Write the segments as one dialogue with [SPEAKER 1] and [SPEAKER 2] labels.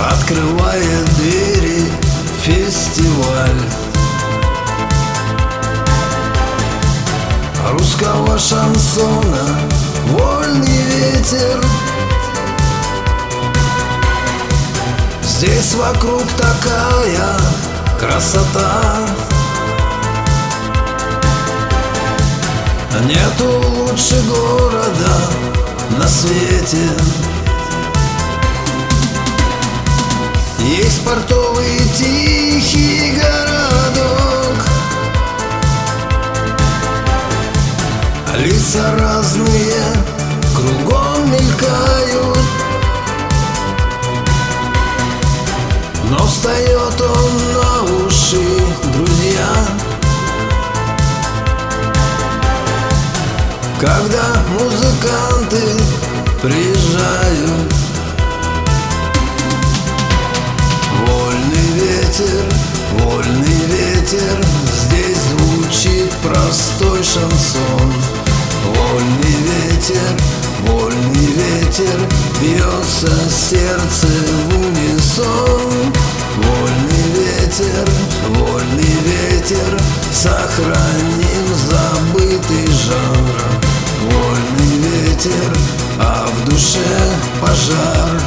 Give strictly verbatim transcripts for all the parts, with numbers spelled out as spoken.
[SPEAKER 1] открывает двери фестиваль русского шансона, вольный ветер. Здесь вокруг такая красота, нету лучше города на свете. Есть портовый тихий городок, лица разные кругом мелькают, но встает он на уши, друзья, когда музыканты приезжают. Вольный ветер, вольный ветер, здесь звучит простой шансон. Вольный ветер, вольный ветер, бьется сердце в унисон. Вольный ветер, вольный ветер, сохраним забытый жанр. Вольный ветер, а в душе пожар.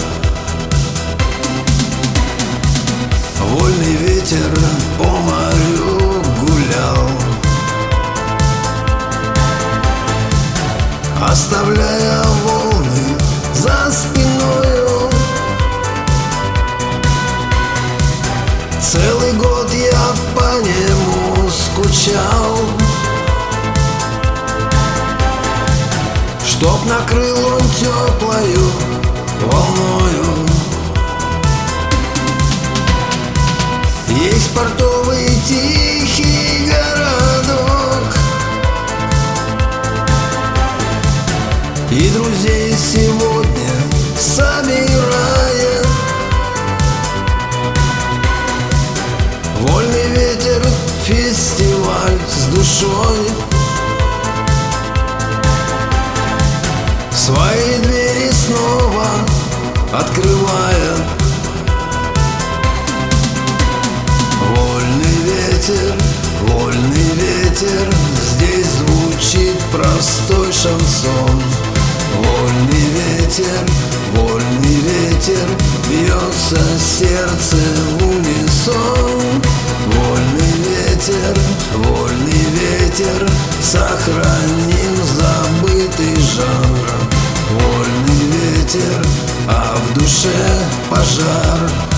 [SPEAKER 1] Вольный ветер по морю гулял, оставляя волны за спиною. Целый год я по нему скучал, чтоб накрыл он теплою волною. Есть портовый тихий городок, и друзей сегодня собирает. Вольный ветер, фестиваль с душой, свои двери снова открывая. Вольный ветер, вольный ветер, здесь звучит простой шансон. Вольный ветер, вольный ветер, бьется сердце в унисон. Вольный ветер, вольный ветер, сохраним забытый жанр. Вольный ветер, а в душе пожар.